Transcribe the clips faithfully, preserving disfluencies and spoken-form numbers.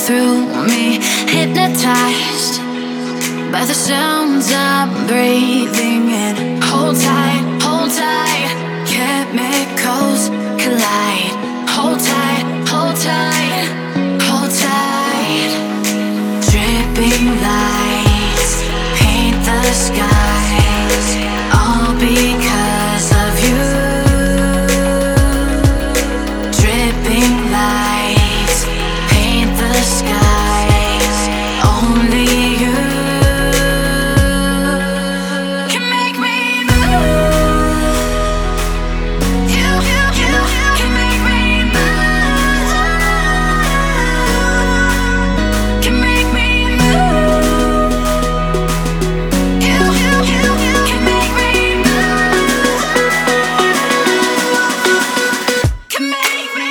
through me, hypnotized by the sounds I'm breathing in. Hold tight, hold tight, chemicals collide. Hold tight, hold tight, hold tight. Dripping lights paint the skies, all because of you. Dripping lights paint the skies, only you can make me move. You, you, you can make me move. Can make me move. You, you, you can make me move. Can make me.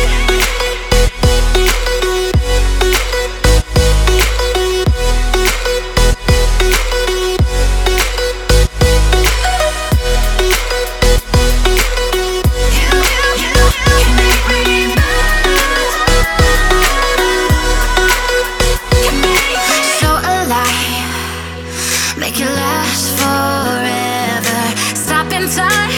So alive, make it last forever. Stop in time.